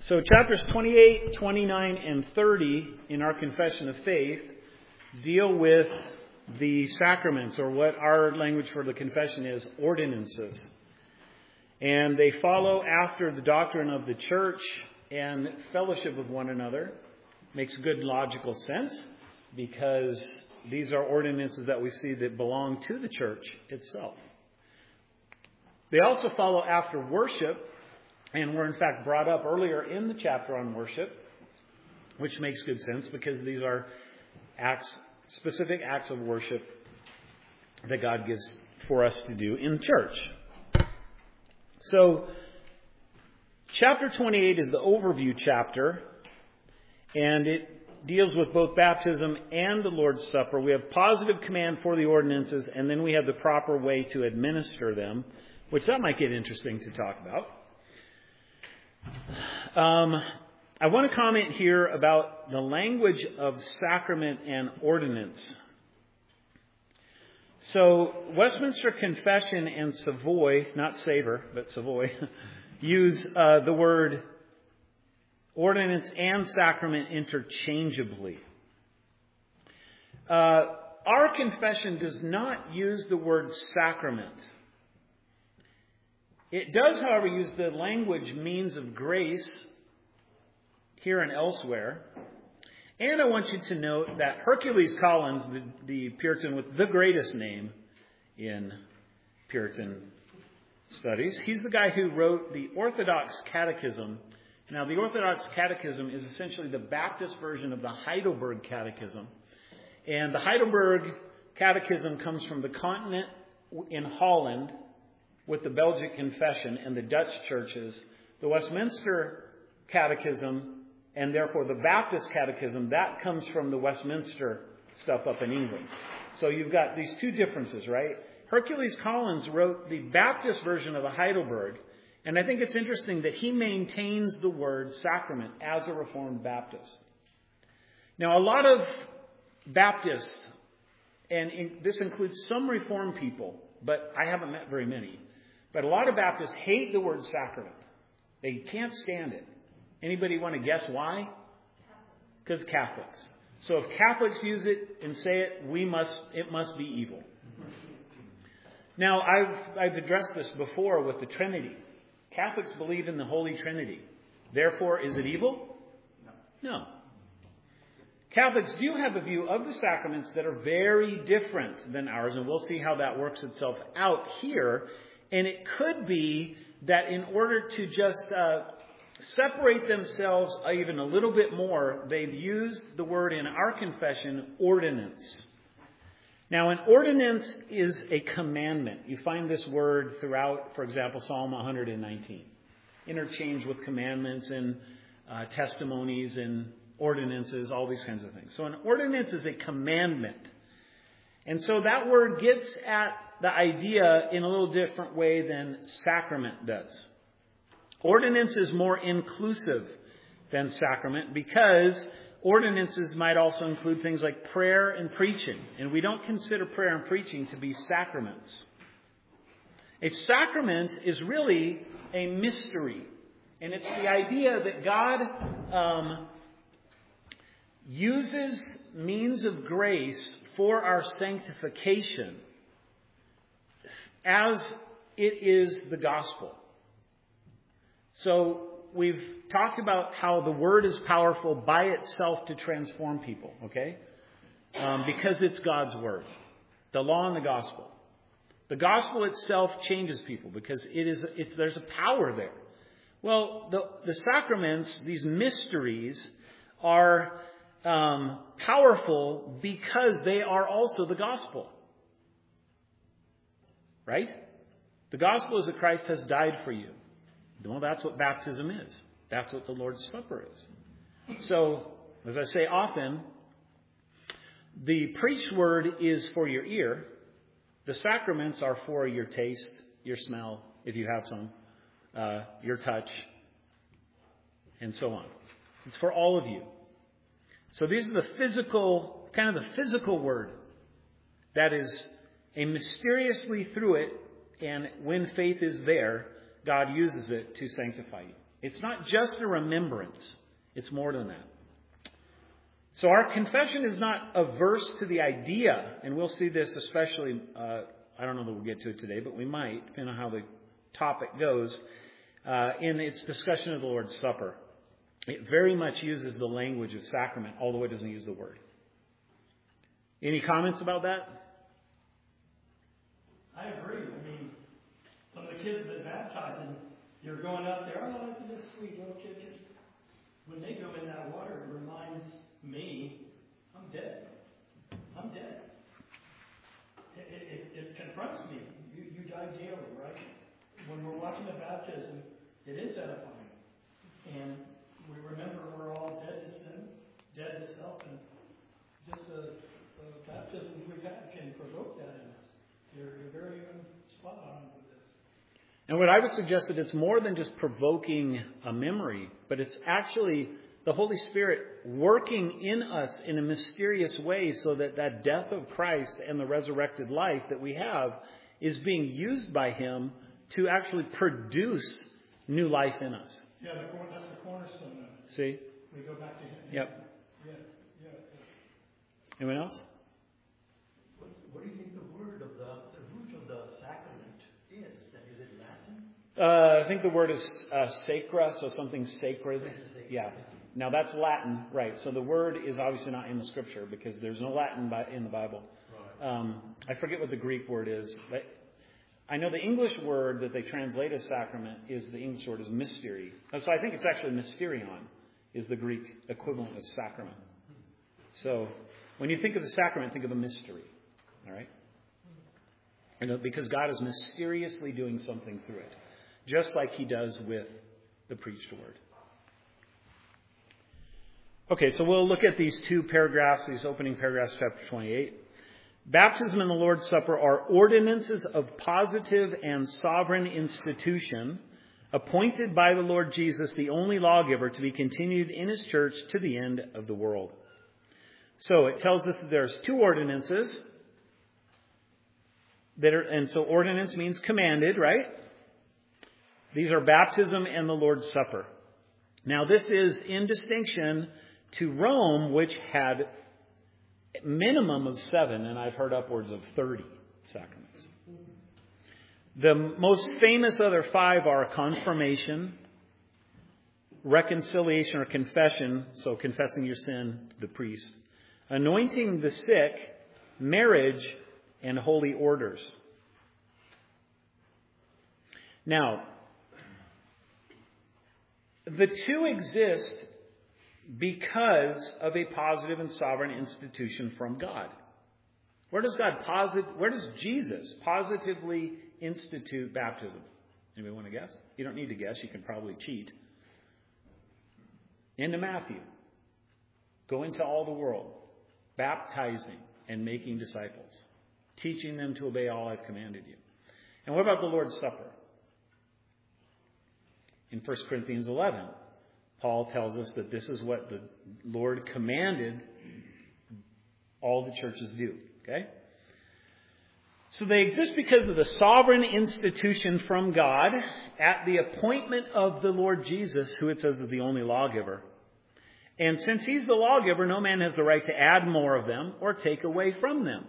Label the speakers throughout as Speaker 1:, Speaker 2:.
Speaker 1: So chapters 28, 29, and 30 in our Confession of Faith deal with the sacraments, or what our language for the confession is, ordinances. And they follow after the doctrine of the church and fellowship with one another. Makes good logical sense because these are ordinances that we see that belong to the church itself. They also follow after worship, and were in fact brought up earlier in the chapter on worship, which makes good sense because these are specific acts of worship that God gives for us to do in church. So, chapter 28 is the overview chapter, and it deals with both baptism and the Lord's Supper. We have positive command for the ordinances, and then we have the proper way to administer them, which that might get interesting to talk about. I want to comment here about the language of sacrament and ordinance. So, Westminster Confession and Savoy, not Savor, but Savoy, use the word ordinance and sacrament interchangeably. Our confession does not use the word sacrament. It does, however, use the language means of grace here and elsewhere. And I want you to note that Hercules Collins, the Puritan with the greatest name in Puritan studies, he's the guy who wrote the Orthodox Catechism. Now, the Orthodox Catechism is essentially the Baptist version of the Heidelberg Catechism. And the Heidelberg Catechism comes from the continent in Holland, with the Belgic Confession and the Dutch churches. The Westminster Catechism, and therefore the Baptist Catechism, that comes from the Westminster stuff up in England. So you've got these two differences, right? Hercules Collins wrote the Baptist version of the Heidelberg, and I think it's interesting that he maintains the word sacrament as a Reformed Baptist. Now, a lot of Baptists, and this includes some Reformed people, but I haven't met very many, but a lot of Baptists hate the word sacrament. They can't stand it. Anybody want to guess why? Because Catholics. So if Catholics use it and say it, it must be evil. Now, I've addressed this before with the Trinity. Catholics believe in the Holy Trinity. Therefore, is it evil? No. Catholics do have a view of the sacraments that are very different than ours, and we'll see how that works itself out here. And it could be that in order to just separate themselves even a little bit more, they've used the word in our confession, ordinance. Now, an ordinance is a commandment. You find this word throughout, for example, Psalm 119. Interchange with commandments and testimonies and ordinances, all these kinds of things. So an ordinance is a commandment. And so that word gets at the idea in a little different way than sacrament does. Ordinance is more inclusive than sacrament because ordinances might also include things like prayer and preaching. And we don't consider prayer and preaching to be sacraments. A sacrament is really a mystery. And it's the idea that God uses means of grace for our sanctification as it is the gospel. So we've talked about how the word is powerful by itself to transform people, okay? Because it's God's word. The law and the gospel. The gospel itself changes people because there's a power there. Well, the sacraments, these mysteries, are powerful because they are also the gospel. Right? The gospel is that Christ has died for you. Well, that's what baptism is. That's what the Lord's Supper is. So, as I say often, the preached word is for your ear. The sacraments are for your taste, your smell, if you have some, your touch, and so on. It's for all of you. So these are the physical word that is a mysteriously through it, and when faith is there, God uses it to sanctify you. It's not just a remembrance. It's more than that. So our confession is not averse to the idea, and we'll see this especially, I don't know that we'll get to it today, but we might, depending on how the topic goes, in its discussion of the Lord's Supper. It very much uses the language of sacrament, although it doesn't use the word. Any comments about that?
Speaker 2: I agree. I mean, some of the kids that baptize, and you're going up there, oh, isn't this sweet little kid? When they go in that water, it reminds me, I'm dead. I'm dead. It confronts me. You die daily, right? When we're watching a baptism, it is edifying. And we remember we're all dead to sin, dead to self, and just the baptisms we've had can provoke that in us. You're very spot on with this.
Speaker 1: And what I would suggest that it's more than just provoking a memory, but it's actually the Holy Spirit working in us in a mysterious way so that that death of Christ and the resurrected life that we have is being used by Him to actually produce new life in us.
Speaker 2: Yeah, that's the cornerstone of it.
Speaker 1: See?
Speaker 2: We go back to Him.
Speaker 1: Yep.
Speaker 2: Yeah.
Speaker 1: Anyone else?
Speaker 3: What do you think the root of the sacrament is? Is it Latin?
Speaker 1: I think the word is sacra, so something sacred. Yeah. Now that's Latin, right? So the word is obviously not in the Scripture because there's no Latin in the Bible.
Speaker 3: Right.
Speaker 1: I forget what the Greek word is, but I know the English word that they translate as sacrament is the English word is mystery. So I think it's actually mysterion is the Greek equivalent of sacrament. So when you think of the sacrament, think of a mystery. All right? Because God is mysteriously doing something through it, just like He does with the preached word. Okay, so we'll look at these two paragraphs, these opening paragraphs, chapter 28. Baptism and the Lord's Supper are ordinances of positive and sovereign institution appointed by the Lord Jesus, the only lawgiver, to be continued in His church to the end of the world. So it tells us that there's two ordinances. And so ordinance means commanded, right? These are baptism and the Lord's Supper. Now this is in distinction to Rome, which had a minimum of 7, and I've heard upwards of 30 sacraments. The most famous other 5 are confirmation, reconciliation or confession, so confessing your sin to the priest, anointing the sick, marriage, and holy orders. Now, the two exist because of a positive and sovereign institution from God. Where does Jesus positively institute baptism? Anybody want to guess? You don't need to guess. You can probably cheat. Into Matthew. Go into all the world, baptizing and making disciples, teaching them to obey all I've commanded you. And what about the Lord's Supper? In 1 Corinthians 11, Paul tells us that this is what the Lord commanded all the churches do. Okay? So they exist because of the sovereign institution from God at the appointment of the Lord Jesus, who it says is the only lawgiver. And since He's the lawgiver, no man has the right to add more of them or take away from them.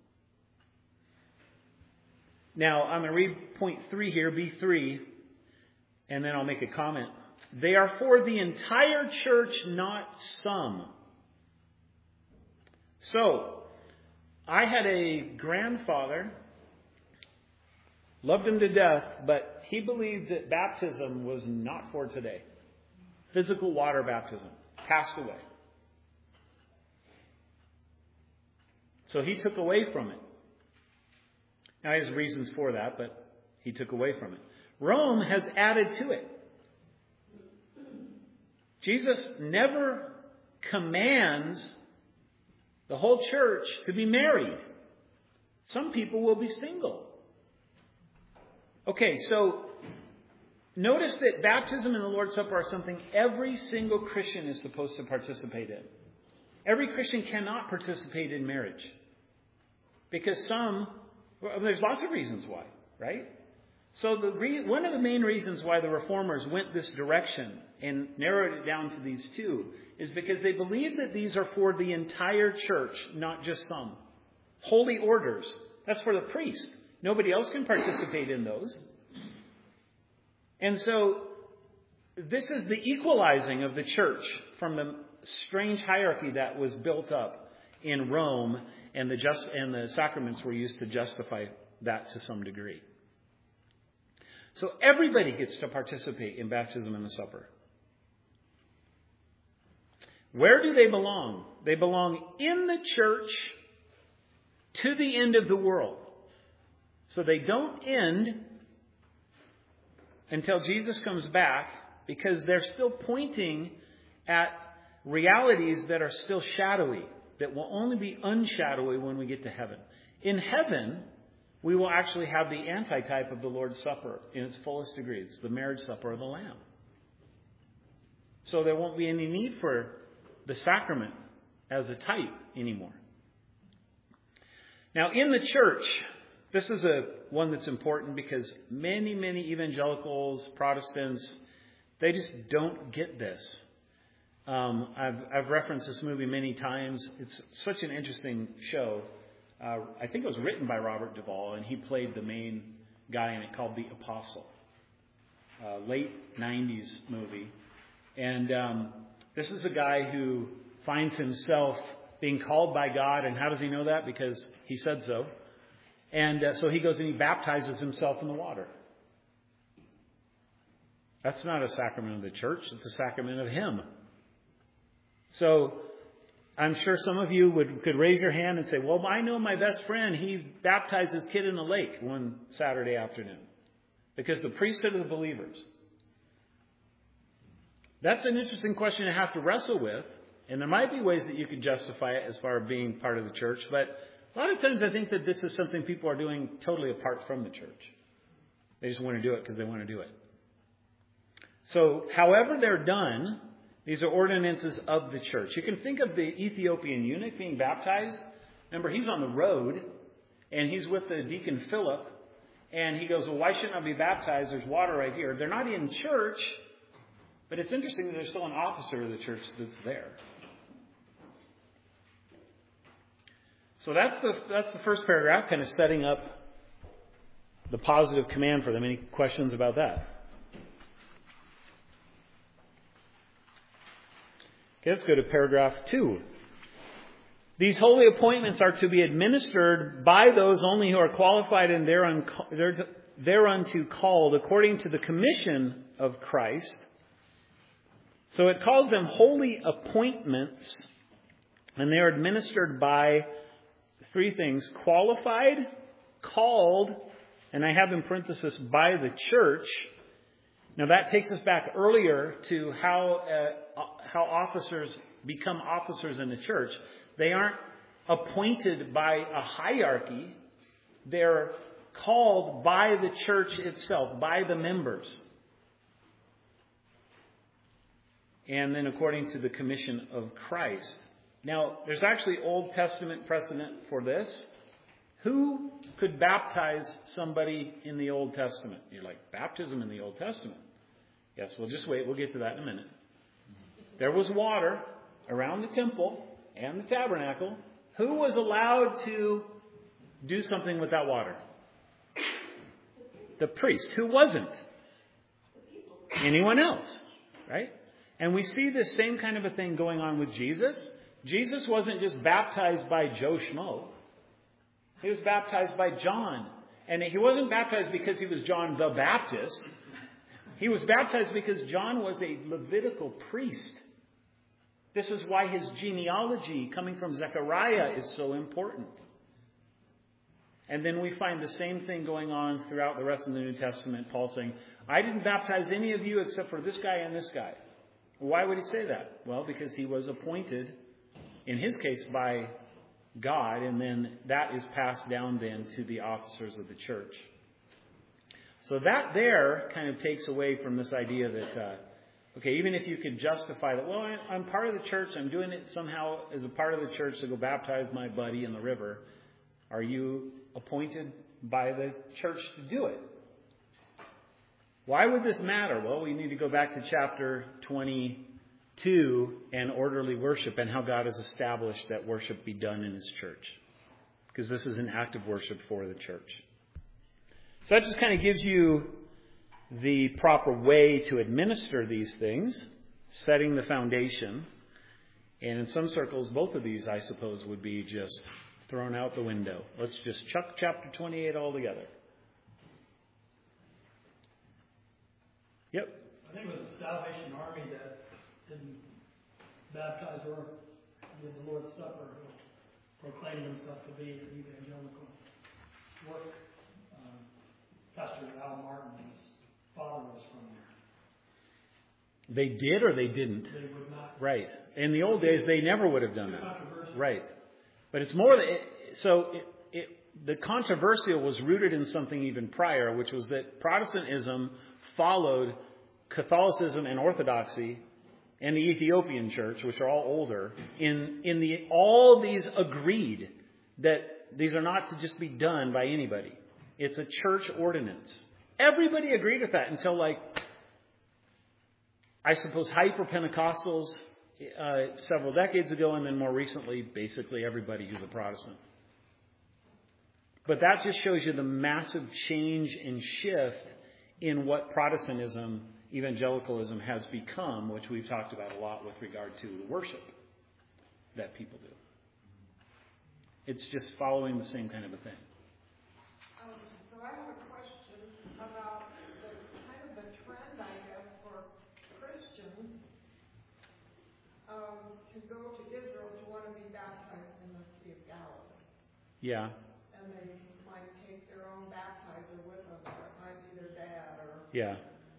Speaker 1: Now, I'm going to read point 3 here, B3, and then I'll make a comment. They are for the entire church, not some. So, I had a grandfather, loved him to death, but he believed that baptism was not for today. Physical water baptism. Passed away. So he took away from it. Now, he has reasons for that, but he took away from it. Rome has added to it. Jesus never commands the whole church to be married. Some people will be single. Okay, so notice that baptism and the Lord's Supper are something every single Christian is supposed to participate in. Every Christian cannot participate in marriage. Because there's lots of reasons why, right? So one of the main reasons why the Reformers went this direction and narrowed it down to these two is because they believe that these are for the entire church, not just some. Holy orders. That's for the priest. Nobody else can participate in those. And so this is the equalizing of the church from the strange hierarchy that was built up in Rome, and the sacraments were used to justify that to some degree. So everybody gets to participate in baptism and the supper. Where do they belong? They belong in the church to the end of the world. So they don't end until Jesus comes back, because they're still pointing at realities that are still shadowy, that will only be unshadowy when we get to heaven. In heaven, we will actually have the antitype of the Lord's Supper in its fullest degree. It's the marriage supper of the Lamb. So there won't be any need for the sacrament as a type anymore. Now, in the church, this is one that's important because many evangelicals, Protestants, they just don't get this. I've referenced this movie many times. It's such an interesting show. I think it was written by Robert Duvall, and he played the main guy in it, called The Apostle. Late 90s movie. And this is a guy who finds himself being called by God. And how does he know that? Because he said so. And so he goes and he baptizes himself in the water. That's not a sacrament of the church. It's a sacrament of him. So I'm sure some of you could raise your hand and say, well, I know my best friend, he baptized his kid in a lake one Saturday afternoon. Because the priesthood of the believers. That's an interesting question to have to wrestle with. And there might be ways that you could justify it as far as being part of the church. But a lot of times I think that this is something people are doing totally apart from the church. They just want to do it because they want to do it. So however they're done, these are ordinances of the church. You can think of the Ethiopian eunuch being baptized. Remember, he's on the road, and he's with the deacon Philip. And he goes, well, why shouldn't I be baptized? There's water right here. They're not in church, but it's interesting that there's still an officer of the church that's there. So that's the first paragraph, kind of setting up the positive command for them. Any questions about that? Okay, let's go to paragraph 2. These holy appointments are to be administered by those only who are qualified and thereunto called according to the commission of Christ. So it calls them holy appointments, and they are administered by 3 things: qualified, called, and I have in parenthesis, by the church. Now that takes us back earlier to how officers become officers in the church. They aren't appointed by a hierarchy. They're called by the church itself, by the members. And then according to the commission of Christ. Now, there's actually Old Testament precedent for this. Who could baptize somebody in the Old Testament? You're like, baptism in the Old Testament? Yes, well, just wait. We'll get to that in a minute. There was water around the temple and the tabernacle. Who was allowed to do something with that water? The priest. Who wasn't? Anyone else, right? And we see this same kind of a thing going on with Jesus. Jesus wasn't just baptized by Joe Schmo. He was baptized by John. And he wasn't baptized because he was John the Baptist. He was baptized because John was a Levitical priest. This is why his genealogy coming from Zechariah is so important. And then we find the same thing going on throughout the rest of the New Testament. Paul saying, I didn't baptize any of you except for this guy and this guy. Why would he say that? Well, because he was appointed, in his case, by God, and then that is passed down then to the officers of the church. So that there kind of takes away from this idea that, even if you could justify that, well, I'm part of the church, I'm doing it somehow as a part of the church to go baptize my buddy in the river. Are you appointed by the church to do it? Why would this matter? Well, we need to go back to chapter 22 and orderly worship and how God has established that worship be done in His church. Because this is an act of worship for the church. So that just kind of gives you the proper way to administer these things, setting the foundation. And in some circles, both of these, I suppose, would be just thrown out the window. Let's just chuck chapter 28 altogether. Yep.
Speaker 2: I think it was the Salvation Army that didn't baptize or give the Lord's Supper, proclaiming himself to be an evangelical work. Pastor Al Martin, his father was from there.
Speaker 1: They did or they didn't?
Speaker 2: They would not.
Speaker 1: Right. In the old days, they never would have done that.
Speaker 2: Controversial.
Speaker 1: Right. But it's more, the controversial was rooted in something even prior, which was that Protestantism followed Catholicism and Orthodoxy and the Ethiopian church, which are all older, all these agreed that these are not to just be done by anybody. It's a church ordinance. Everybody agreed with that until, I suppose, hyper-Pentecostals several decades ago, and then more recently, basically everybody who's a Protestant. But that just shows you the massive change and shift in what Protestantism, evangelicalism has become, which we've talked about a lot with regard to the worship that people do. It's just following the same kind of a thing.
Speaker 4: So I have a question about the trend, I guess, for Christians to go to Israel to want to be baptized in the Sea of Galilee.
Speaker 1: Yeah.
Speaker 4: And they might take their own baptizer with them, or it might be their dad, or...
Speaker 1: Yeah.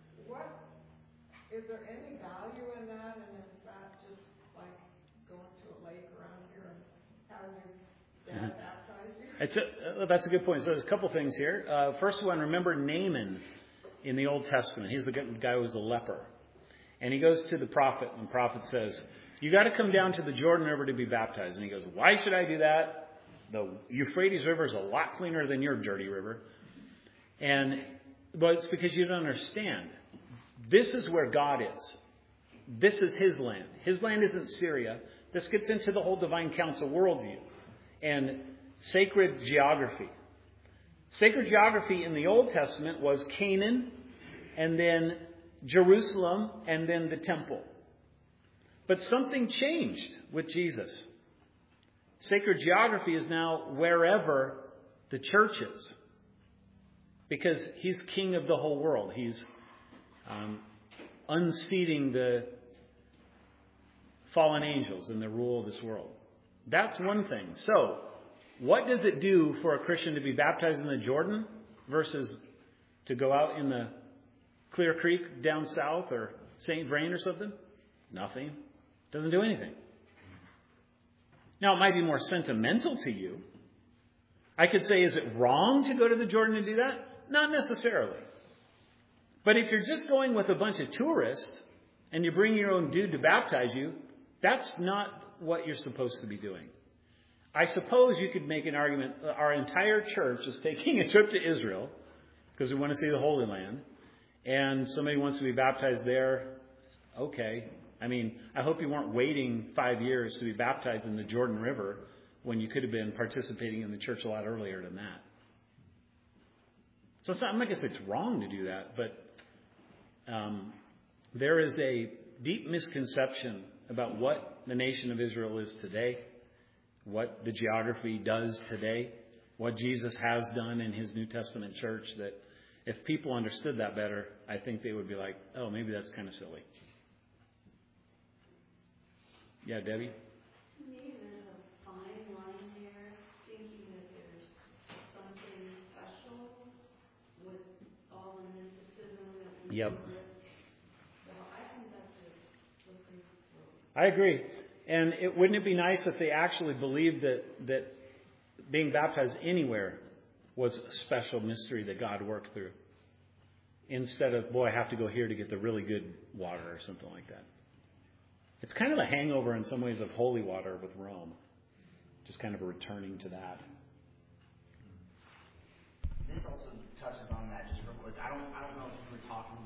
Speaker 4: Is there any value in that, and is that just like going to a lake around here and having your dad baptize you?
Speaker 1: That's a good point. So there's a couple things here. First one, remember Naaman in the Old Testament. He's the guy who was a leper. And he goes to the prophet, and the prophet says, you got to come down to the Jordan River to be baptized. And he goes, why should I do that? The Euphrates River is a lot cleaner than your dirty river. But it's because you don't understand. This is where God is. This is His land. His land isn't Syria. This gets into the whole divine council worldview and sacred geography. Sacred geography in the Old Testament was Canaan, and then Jerusalem, and then the temple. But something changed with Jesus. Sacred geography is now wherever the church is. Because He's king of the whole world. He's unseating the fallen angels in the rule of this world. That's one thing. So, what does it do for a Christian to be baptized in the Jordan versus to go out in the Clear Creek down south or St. Vrain or something? Nothing. Doesn't do anything. Now, it might be more sentimental to you. I could say, is it wrong to go to the Jordan and do that? Not necessarily. But if you're just going with a bunch of tourists and you bring your own dude to baptize you, that's not what you're supposed to be doing. I suppose you could make an argument, our entire church is taking a trip to Israel because we want to see the Holy Land, and somebody wants to be baptized there. Okay. I mean, I hope you weren't waiting 5 years to be baptized in the Jordan River when you could have been participating in the church a lot earlier than that. So I'm not going to say it's wrong to do that, but there is a deep misconception about what the nation of Israel is today, what the geography does today, what Jesus has done in His New Testament church, that if people understood that better, I think they would be like, oh, maybe that's kind of silly. Yeah, Debbie?
Speaker 5: To me, there's a fine line here, thinking that there's something special with all the mysticism that we
Speaker 1: Yep.
Speaker 5: do with. So I think that's a slippery slope.
Speaker 1: I agree. And wouldn't it be nice if they actually believed that being baptized anywhere was a special mystery that God worked through, instead of, boy, I have to go here to get the really good water or something like that. It's kind of a hangover in some ways of holy water with Rome. Just kind of a returning to that.
Speaker 6: This also touches on that just real quick. I don't know if you were talking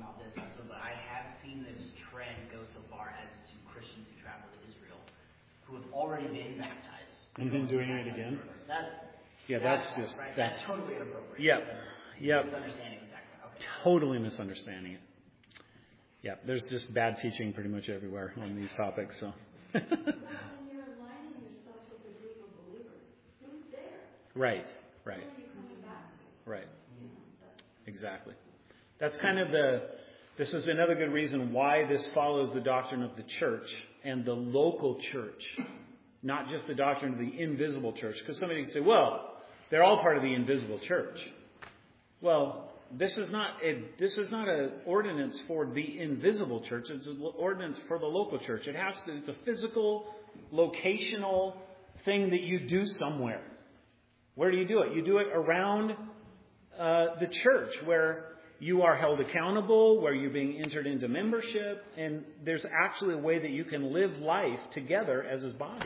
Speaker 6: far as to Christians who travel to Israel who have already been baptized.
Speaker 1: And then doing it again? That's
Speaker 6: totally inappropriate.
Speaker 1: Yep.
Speaker 6: Misunderstanding the sacrament. Okay.
Speaker 1: Totally misunderstanding it. Yeah, there's just bad teaching pretty much everywhere on these topics. So.
Speaker 5: When you're aligning yourself with a group of believers, who's there?
Speaker 1: Right.
Speaker 5: Who are you coming back to?
Speaker 1: Right. Exactly. That's kind of this is another good reason why this follows the doctrine of the church and the local church, not just the doctrine of the invisible church. Because somebody can say, well, they're all part of the invisible church. Well, this is not an ordinance for the invisible church. It's an ordinance for the local church. It's a physical, locational thing that you do somewhere. Where do you do it? You do it around the church, where you are held accountable, where you're being entered into membership, and there's actually a way that you can live life together as His body.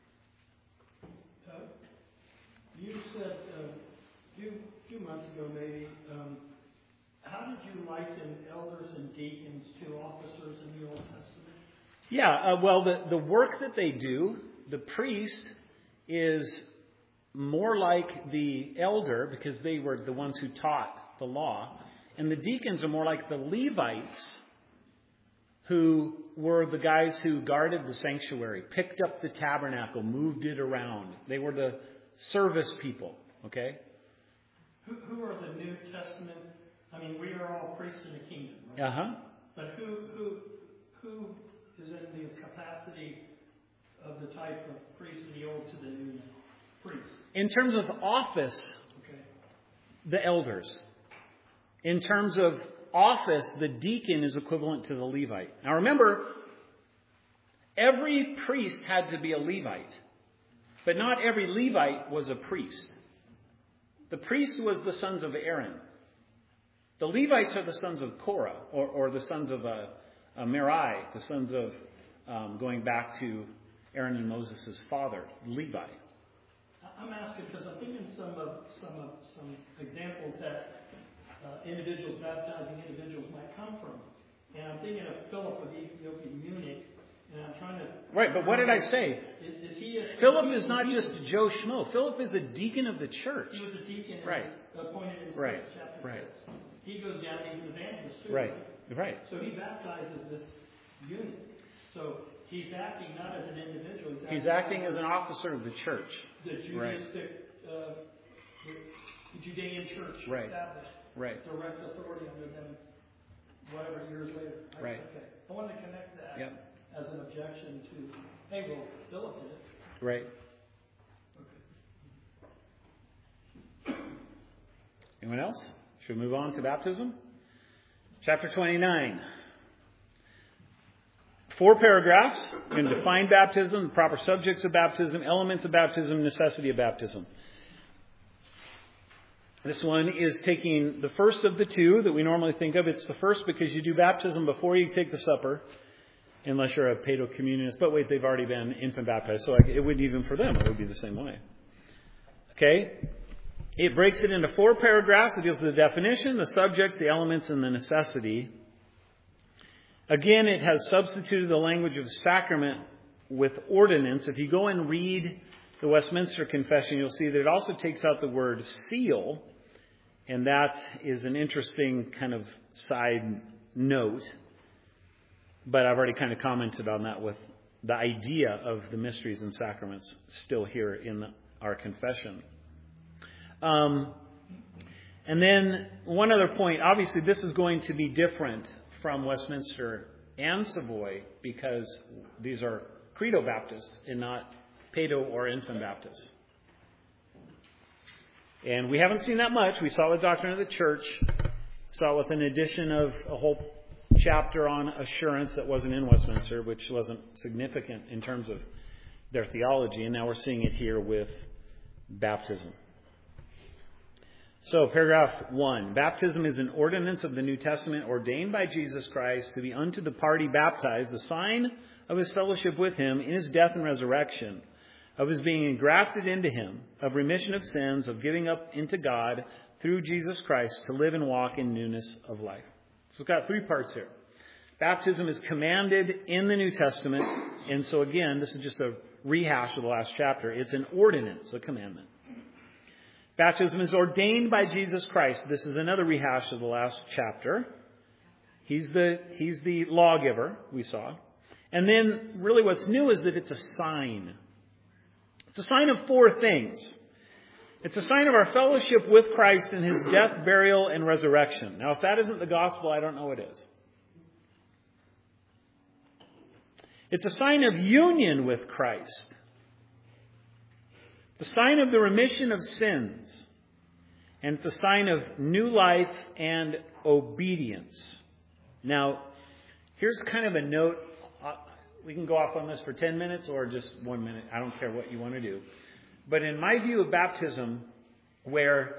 Speaker 2: You said a few months ago, maybe, how did you liken elders and deacons to officers in the Old Testament?
Speaker 1: Yeah, well, the work that they do, the priest is more like the elder because they were the ones who taught the law. And the deacons are more like the Levites, who were the guys who guarded the sanctuary, picked up the tabernacle, moved it around. They were the service people, okay?
Speaker 2: Who are the New Testament? I mean, we are all priests in the kingdom, right?
Speaker 1: Uh-huh.
Speaker 2: But who is in the capacity of the type of priest in the Old to the New priest?
Speaker 1: In terms of office,
Speaker 2: Okay.
Speaker 1: the elders. In terms of office, the deacon is equivalent to the Levite. Now remember, every priest had to be a Levite, but not every Levite was a priest. The priest was the sons of Aaron. The Levites are the sons of Korah, or the sons of Merari, the sons of, going back to Aaron and Moses' father, Levi.
Speaker 2: I'm asking because I'm thinking some examples that individuals baptizing individuals might come from. And I'm thinking of Philip with the Ethiopian eunuch, and I'm trying to...
Speaker 1: Right, but what did I say?
Speaker 2: Is he
Speaker 1: Philip is not just Joe Schmo. Philip is a deacon of the church.
Speaker 2: He was a deacon appointed in chapter 6. He goes down, he's an evangelist too.
Speaker 1: Right.
Speaker 2: So he baptizes this eunuch. So he's acting not as an individual.
Speaker 1: He's acting as an officer of the church.
Speaker 2: The Judaistic, the Judean church established.
Speaker 1: Right.
Speaker 2: Direct authority under them, whatever years later.
Speaker 1: Right.
Speaker 2: Okay. I wanted to connect that as an objection to, hey, well, Philip did it.
Speaker 1: Right.
Speaker 2: Okay.
Speaker 1: Anyone else? Should we move on to baptism? Chapter 29. 4 paragraphs. We're going to define baptism, the proper subjects of baptism, elements of baptism, necessity of baptism. This one is taking the first of the two that we normally think of. It's the first because you do baptism before you take the supper, unless you're a paedo-communionist. But wait, they've already been infant baptized, so it wouldn't even for them. It would be the same way. Okay? It breaks it into 4 paragraphs. It deals with the definition, the subjects, the elements, and the necessity. Again, it has substituted the language of sacrament with ordinance. If you go and read the Westminster Confession, you'll see that it also takes out the word seal, and that is an interesting kind of side note. But I've already kind of commented on that with the idea of the mysteries and sacraments still here in our confession. And then one other point. Obviously, this is going to be different from Westminster and Savoy because these are Credo Baptists and not Paedo or Infant Baptists. And we haven't seen that much. We saw the doctrine of the church. Saw with an addition of a whole chapter on assurance that wasn't in Westminster, which wasn't significant in terms of their theology. And now we're seeing it here with baptism. So, paragraph 1. Baptism is an ordinance of the New Testament ordained by Jesus Christ to be unto the party baptized, the sign of his fellowship with him in his death and resurrection, of his being engrafted into him, of remission of sins, of giving up into God through Jesus Christ to live and walk in newness of life. So it's got 3 parts here. Baptism is commanded in the New Testament. And so again, this is just a rehash of the last chapter. It's an ordinance, a commandment. Baptism is ordained by Jesus Christ. This is another rehash of the last chapter. He's the lawgiver, we saw. And then really what's new is that it's a sign. It's a sign of four things. It's a sign of our fellowship with Christ in His death, burial, and resurrection. Now, if that isn't the gospel, I don't know what is. It's a sign of union with Christ. The sign of the remission of sins. And it's a sign of new life and obedience. Now, here's kind of a note. We can go off on this for 10 minutes or just 1 minute. I don't care what you want to do. But in my view of baptism, where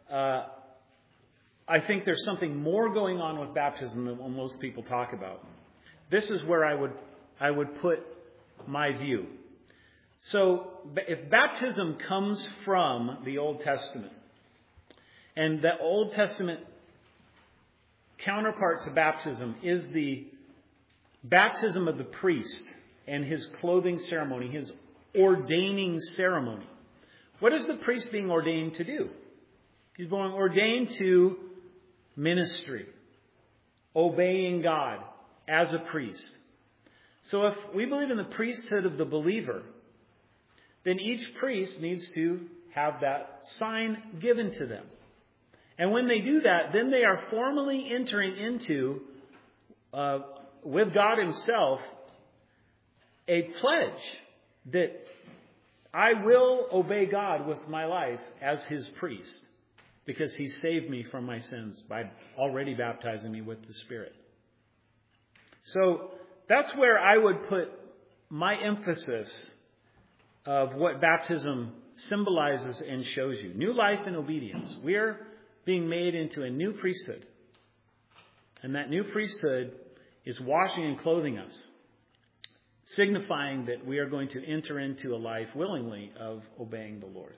Speaker 1: I think there's something more going on with baptism than what most people talk about, this is where I would put my view. So if baptism comes from the Old Testament, and the Old Testament counterpart to baptism is the baptism of the priest and his clothing ceremony, his ordaining ceremony. What is the priest being ordained to do? He's being ordained to ministry, obeying God as a priest. So if we believe in the priesthood of the believer, then each priest needs to have that sign given to them. And when they do that, then they are formally entering into, with God Himself, a pledge that I will obey God with my life as His priest, because He saved me from my sins by already baptizing me with the Spirit. So that's where I would put my emphasis of what baptism symbolizes and shows you. New life and obedience. We are being made into a new priesthood. And that new priesthood is washing and clothing us, signifying that we are going to enter into a life willingly of obeying the Lord.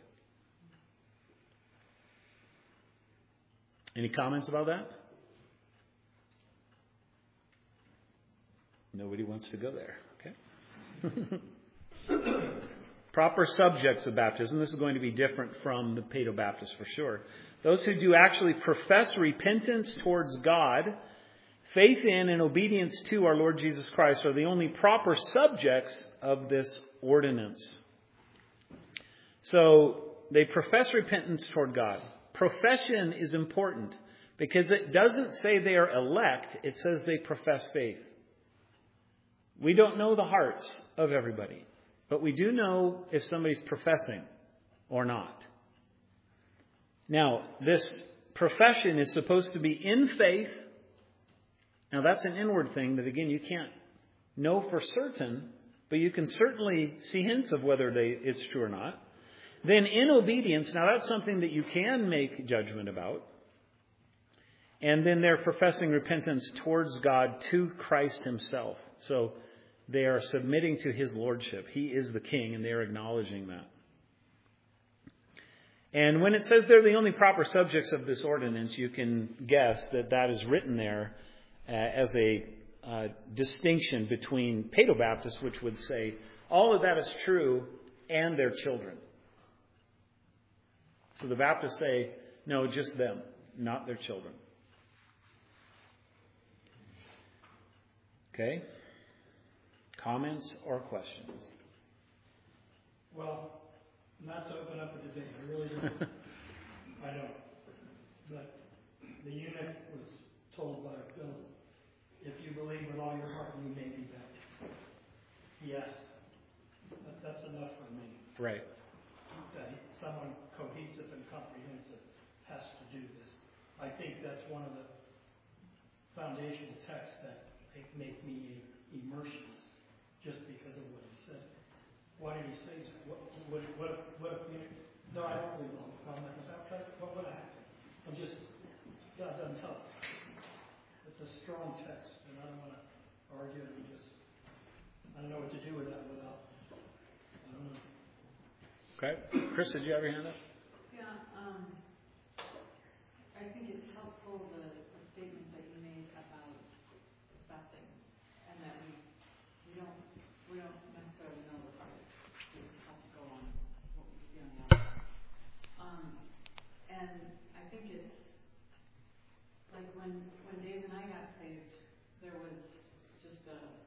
Speaker 1: Any comments about that? Nobody wants to go there. Okay. Proper subjects of baptism. This is going to be different from the Paedo-Baptist for sure. Those who do actually profess repentance towards God, faith in and obedience to our Lord Jesus Christ are the only proper subjects of this ordinance. So they profess repentance toward God. Profession is important because it doesn't say they are elect. It says they profess faith. We don't know the hearts of everybody, but we do know if somebody's professing or not. Now, this profession is supposed to be in faith. Now, that's an inward thing that, again, you can't know for certain, but you can certainly see hints of whether it's true or not. Then in obedience, now that's something that you can make judgment about. And then they're professing repentance towards God to Christ Himself. So they are submitting to His lordship. He is the king, and they are acknowledging that. And when it says they're the only proper subjects of this ordinance, you can guess that that is written there as a distinction between Paedo-Baptists, which would say all of that is true, and their children. So the Baptists say, no, just them, not their children. Okay? Comments or questions?
Speaker 2: Well, not to open up a debate, I really don't. I don't. But the eunuch was told by Philip, if you believe with all your heart, you may be baptized. Yes. That's enough for me.
Speaker 1: Right.
Speaker 2: That someone cohesive and comprehensive has to do this. I think that's one of the foundational texts that make me a immersionist, just because of what he said. Why did he say that? What if we... No, I don't believe I'm not baptized. What would happen? God doesn't tell us. It's a strong text, and I don't want to argue it. I don't know what to do with that without... I don't know.
Speaker 1: Okay. Chris, did you have your hand up?
Speaker 7: Yeah, I think it's helpful, the statement that you made about professing. when Dave and I got saved, there was just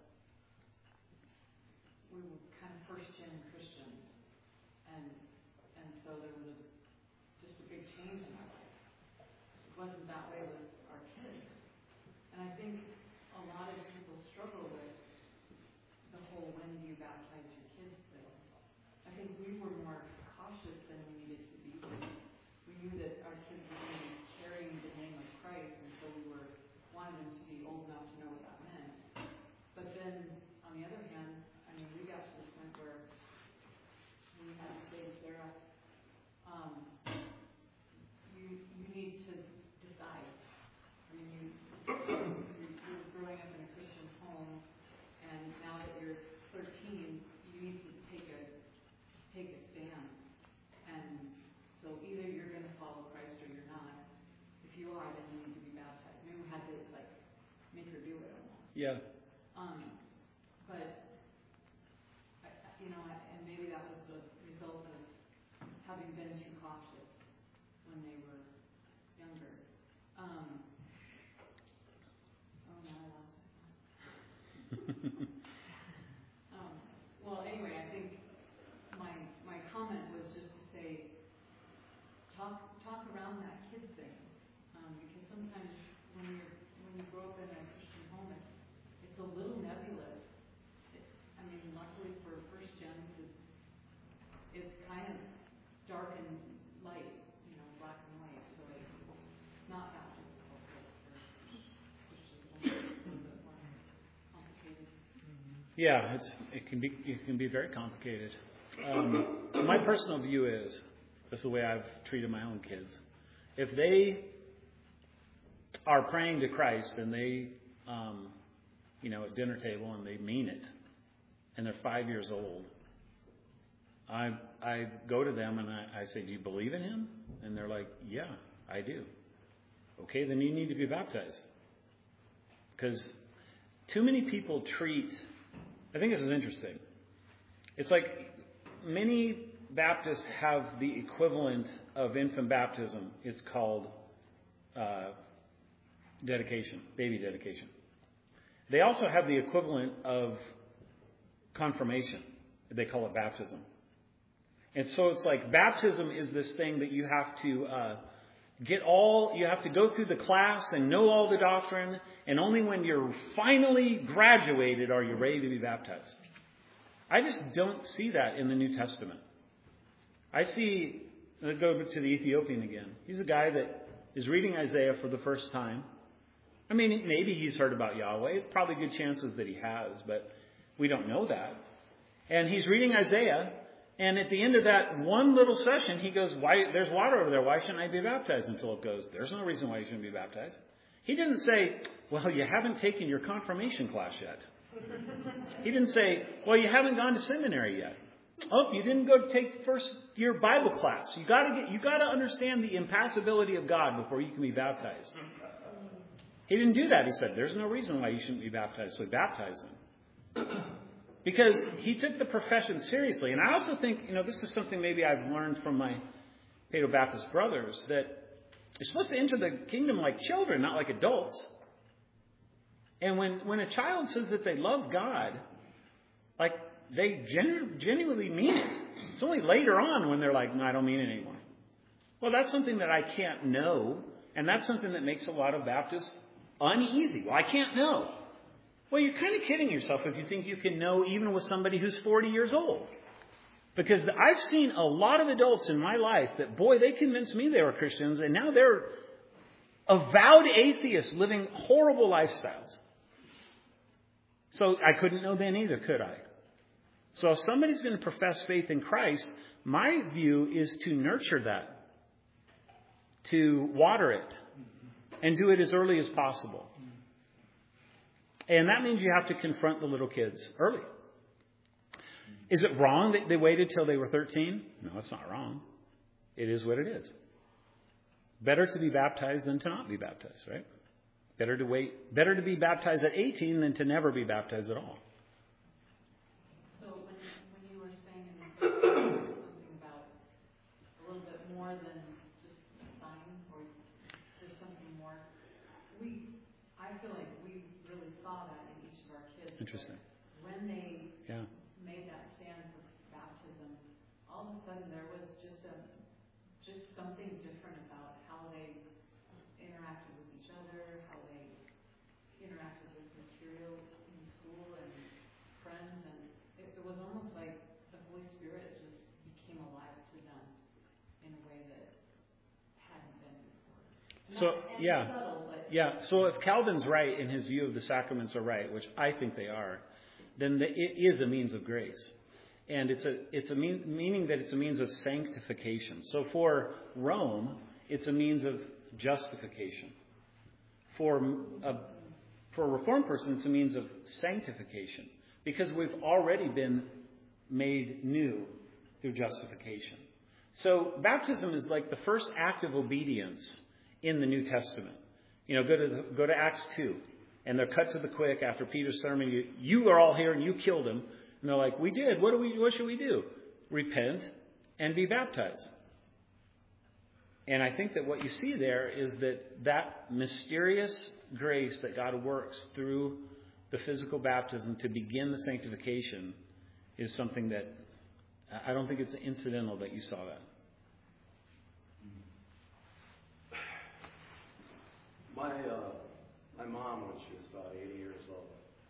Speaker 7: we were kind of first-gen Christians, and so there was just a big change in our life. It wasn't that way with our kids, and I think a lot of people struggle with the whole when do you baptize your kids thing. I think we were more cautious than we needed to be. We knew that our kids were going to be carrying the name of Christ, and so we wanted them to be old enough to know what that meant. But then, on the other hand, I mean, we got to the point where we had to say to Sarah, you need to decide. I mean, you're growing up in a Christian home, and now that you're 13, you need to take a stand. And so either you're going to follow Christ or you're not. If you are, then you need to be baptized. Maybe we had to make her do it almost.
Speaker 1: Yeah.
Speaker 7: But and maybe that was the result of having been too cautious when they were younger. Now I lost it. Well, anyway, I think my comment was just to say, talk around that kid thing, because sometimes when you grow up in a Christian home, it's a little nebulous. Luckily for first gens, it's kind of dark and light, black and white, so it's not that difficult for Christians. It's a little bit more complicated.
Speaker 1: Yeah, it can be very complicated. My personal view is, this is the way I've treated my own kids. If they are praying to Christ and they, at dinner table and they mean it, and they're 5 years old, I go to them and I say, do you believe in him? And they're like, yeah, I do. Okay, then you need to be baptized. Because too many people I think this is interesting. It's like many Baptists have the equivalent of infant baptism. It's called dedication, baby dedication. They also have the equivalent of confirmation. They call it baptism. And so it's like baptism is this thing that you have to you have to go through the class and know all the doctrine, and only when you're finally graduated are you ready to be baptized. I just don't see that in the New Testament. Let's go to the Ethiopian again. He's a guy that is reading Isaiah for the first time. I mean, maybe he's heard about Yahweh. Probably good chances that he has, but we don't know that. And he's reading Isaiah, and at the end of that one little session, he goes, there's water over there. Why shouldn't I be baptized? And Philip goes, there's no reason why you shouldn't be baptized. He didn't say, well, you haven't taken your confirmation class yet. He didn't say, well, you haven't gone to seminary yet. Oh, you didn't go take first year Bible class. You got to understand the impassibility of God before you can be baptized. He didn't do that. He said, there's no reason why you shouldn't be baptized, so baptize them. Because he took the profession seriously. And I also think, this is something maybe I've learned from my Paedo Baptist brothers, that you're supposed to enter the kingdom like children, not like adults. And when a child says that they love God, like they genuinely mean it. It's only later on when they're like, no, I don't mean it anymore. Well, that's something that I can't know. And that's something that makes a lot of Baptists uneasy. Well, I can't know. Well, you're kind of kidding yourself if you think you can know even with somebody who's 40 years old. Because I've seen a lot of adults in my life that, boy, they convinced me they were Christians, and now they're avowed atheists living horrible lifestyles. So I couldn't know then either, could I? So if somebody's going to profess faith in Christ, my view is to nurture that, to water it, and do it as early as possible. And that means you have to confront the little kids early. Is it wrong that they waited till they were 13? No, it's not wrong. It is what it is. Better to be baptized than to not be baptized, right? Better to be baptized at 18 than to never be baptized at all.
Speaker 7: So when you were saying something about a little bit more than just a sign, or there's something more, we we really saw that in each of our kids.
Speaker 1: Interesting.
Speaker 7: When they
Speaker 1: Yeah.
Speaker 7: made that stand for baptism, all of a sudden there was just something different about how they interacted with each other, how they interacted with material in school and friends, and it was almost like the Holy Spirit just became alive to them in a way that hadn't been before.
Speaker 1: So, yeah.
Speaker 7: Subtle, but
Speaker 1: Yeah, so if Calvin's right and his view of the sacraments are right, which I think they are, then it is a means of grace. And it's a meaning that it's a means of sanctification. So for Rome, it's a means of justification. For a Reformed person, it's a means of sanctification. Because we've already been made new through justification. So baptism is like the first act of obedience in the New Testament. Go to Acts 2. And they're cut to the quick after Peter's sermon. You are all here and you killed him. And they're like, we did. What should we do? Repent and be baptized. And I think that what you see there is that mysterious grace that God works through the physical baptism to begin the sanctification is something that I don't think it's incidental that you saw that.
Speaker 8: My mom, when she was about 80 years old,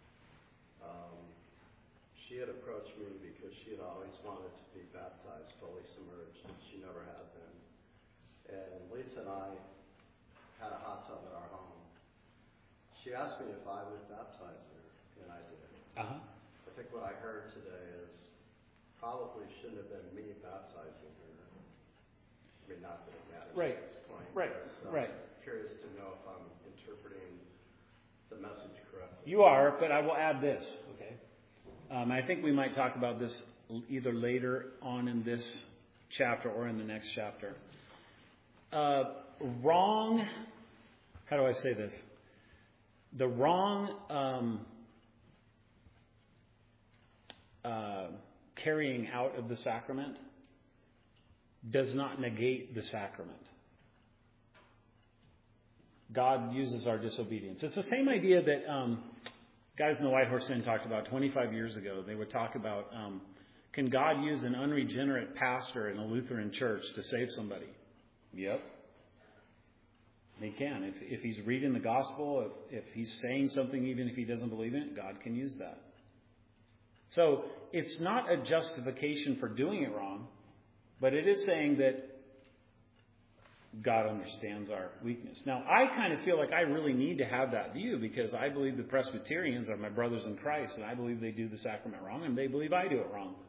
Speaker 8: she had approached me because she had always wanted to be baptized, fully submerged, and she never had been. And Lisa and I had a hot tub at our home. She asked me if I would baptize her, and I did.
Speaker 1: Uh-huh.
Speaker 8: I think what I heard today is probably shouldn't have been me baptizing her. I mean, not that it matters
Speaker 1: Right.
Speaker 8: at this point.
Speaker 1: Right.
Speaker 8: But,
Speaker 1: Right.
Speaker 8: Curious to know if I'm interpreting the message correctly.
Speaker 1: You are, but I will add this, okay? I think we might talk about this either later on in this chapter or in the next chapter. How do I say this? The wrong carrying out of the sacrament does not negate the sacrament. God uses our disobedience. It's the same idea that guys in the White Horse Inn talked about 25 years ago. They would talk about, can God use an unregenerate pastor in a Lutheran church to save somebody? Yep. He can. If he's reading the gospel, if he's saying something, even if he doesn't believe in it, God can use that. So it's not a justification for doing it wrong, but it is saying that God understands our weakness. Now, I kind of feel like I really need to have that view because I believe the Presbyterians are my brothers in Christ, and I believe they do the sacrament wrong, and they believe I do it wrong.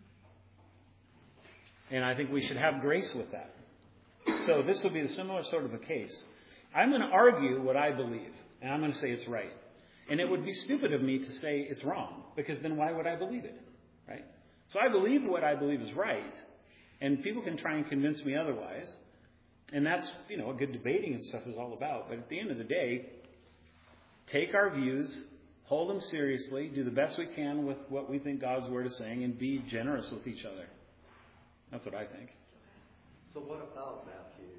Speaker 1: And I think we should have grace with that. So this would be a similar sort of a case. I'm going to argue what I believe, and I'm going to say it's right. And it would be stupid of me to say it's wrong, because then why would I believe it, right? So I believe what I believe is right, and people can try and convince me otherwise. And that's, what good debating and stuff is all about. But at the end of the day, take our views, hold them seriously, do the best we can with what we think God's Word is saying, and be generous with each other. That's what I think.
Speaker 8: So what about Matthew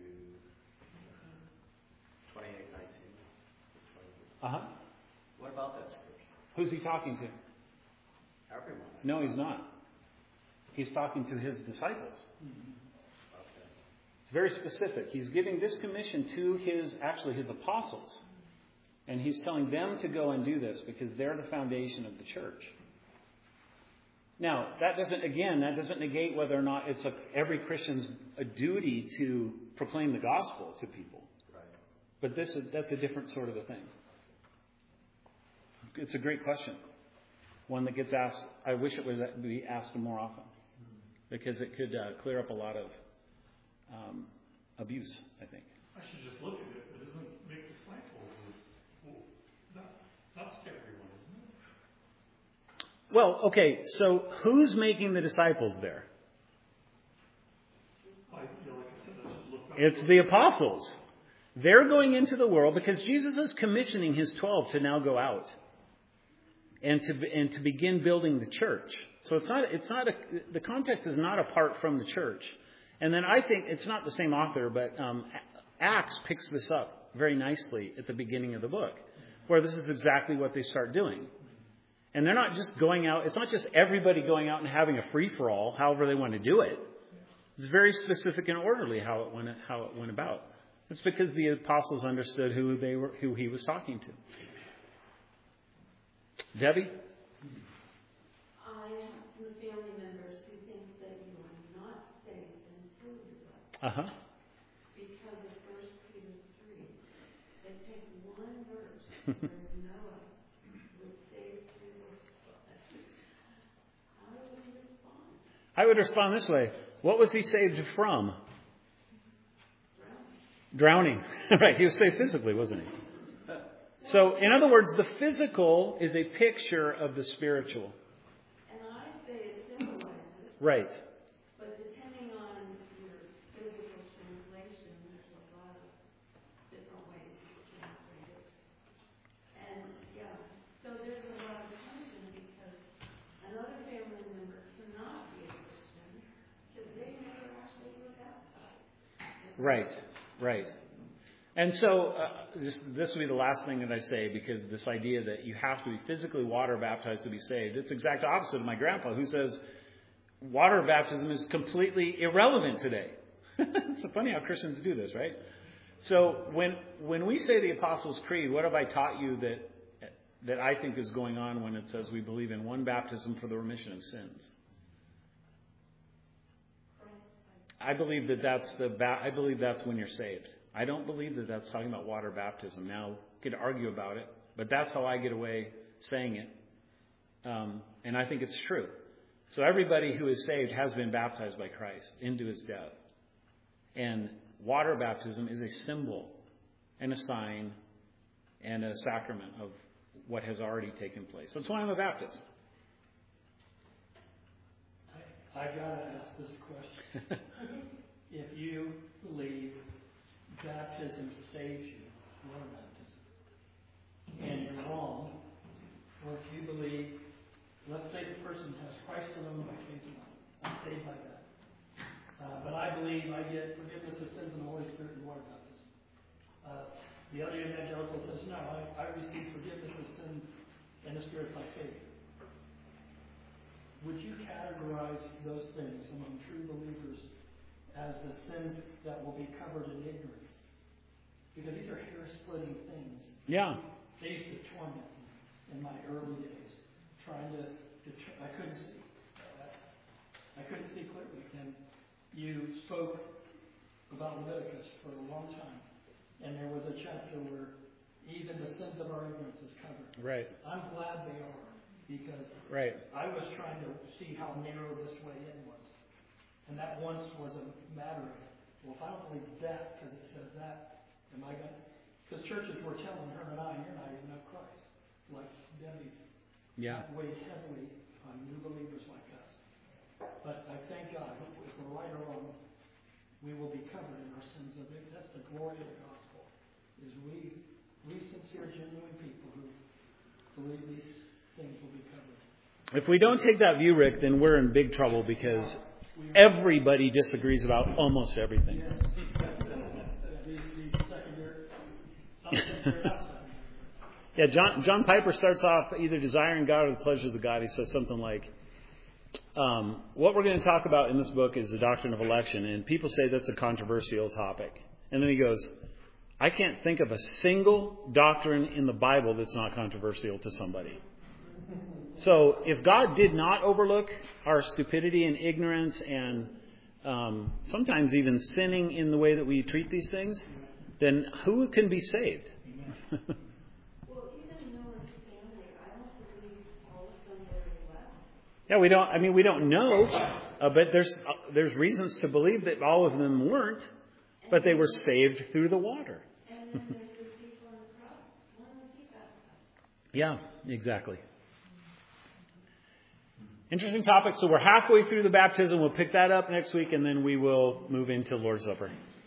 Speaker 8: 28:19?
Speaker 1: Uh-huh.
Speaker 8: What about that scripture?
Speaker 1: Who's he talking to?
Speaker 8: Everyone.
Speaker 1: No, he's not. He's talking to his disciples.
Speaker 8: Okay.
Speaker 1: It's very specific. He's giving this commission to his apostles. And he's telling them to go and do this because they're the foundation of the church. Now, that doesn't negate whether or not it's every Christian's a duty to proclaim the gospel to people.
Speaker 8: Right.
Speaker 1: But that's a different sort of a thing. It's a great question. One that gets asked. I wish it would be asked more often, because it could clear up a lot of abuse, I think.
Speaker 9: I should just look at it. It doesn't make disciples. That's everyone, isn't it?
Speaker 1: Well, okay, so who's making the disciples there?
Speaker 9: Like I said, I should look back.
Speaker 1: It's the apostles. They're going into the world because Jesus is commissioning his 12 to now go out and to begin building the church. So the context is not apart from the church. And then I think it's not the same author, but Acts picks this up very nicely at the beginning of the book. where this is exactly what they start doing. And they're not just going out. It's not just everybody going out and having a free-for-all, however they want to do it. It's very specific and orderly how it went about. It's because the apostles understood who he was talking to. Debbie?
Speaker 5: I have some family members who think that you are not saved until you're baptized.
Speaker 1: Uh-huh.
Speaker 5: Because of 1 Peter 3. They take one verse where Noah was saved through the flood. How do we respond?
Speaker 1: I would respond this way. What was he saved from? Drowning. Right, he was saved physically, wasn't he? So, in other words, the physical is a picture of the spiritual.
Speaker 5: And I say it symbolizes.
Speaker 1: Right.
Speaker 5: But depending on your physical translation, there's a lot of different ways to translate it. And yeah, so there's a lot of tension because another family member cannot be a Christian because they never actually were baptized.
Speaker 1: Right. And so, this will be the last thing that I say, because this idea that you have to be physically water baptized to be saved, it's the exact opposite of my grandpa, who says water baptism is completely irrelevant today. It's so funny how Christians do this, right? So when we say the Apostles' Creed, what have I taught you that I think is going on when it says we believe in one baptism for the remission of sins? I believe that's when you're saved. I don't believe that that's talking about water baptism. Now, we could argue about it, but that's how I get away saying it. And I think it's true. So everybody who is saved has been baptized by Christ into his death. And water baptism is a symbol and a sign and a sacrament of what has already taken place. That's why I'm a Baptist.
Speaker 2: I gotta ask this question. If you believe baptism saves you, water baptism, and you're wrong, or if you believe, let's say the person has Christ alone by faith alone, I'm saved by that. But I believe I get forgiveness of sins in the Holy Spirit and water baptism. The other evangelical says, no, I receive forgiveness of sins in the Spirit by faith. Would you categorize those things among true believers as the sins that will be covered in ignorance? Because these are hair-splitting things.
Speaker 1: Yeah.
Speaker 2: They used to torment me in my early days, trying to I couldn't see. I couldn't see clearly. And you spoke about Leviticus for a long time, and there was a chapter where even the sins of our ignorance is covered.
Speaker 1: Right.
Speaker 2: I'm glad they are, because I was trying to see how narrow this way in was. And that once was a matter of, well, if I don't believe that because it says that, am I going to? Because churches were telling her and I, you're not even of Christ. Like Debbie's.
Speaker 1: Yeah.
Speaker 2: Weighed heavily on new believers like us. But I thank God, if we're right or wrong, we will be covered in our sins of ignorance. That's the glory of the gospel. Is we sincere, genuine people who believe these things will be covered. If
Speaker 1: we don't take that view, Rick, then we're in big trouble, because everybody disagrees about almost everything.
Speaker 2: Yes. These secondary, some things are not secondary.
Speaker 1: Yeah, John Piper starts off either desiring God or the pleasures of God. He says something like, what we're going to talk about in this book is the doctrine of election, and people say that's a controversial topic. And then he goes, I can't think of a single doctrine in the Bible that's not controversial to somebody. So if God did not overlook our stupidity and ignorance and sometimes even sinning in the way that we treat these things, then who can be saved?
Speaker 5: Well, even Noah's family, I don't believe all of them were left.
Speaker 1: Yeah, we don't know, but there's reasons to believe that all of them weren't, but they were saved through the water.
Speaker 5: And then there's the people on the cross. When was he baptized?
Speaker 1: Yeah, exactly. Interesting topic. So we're halfway through the baptism. We'll pick that up next week, and then we will move into Lord's Supper.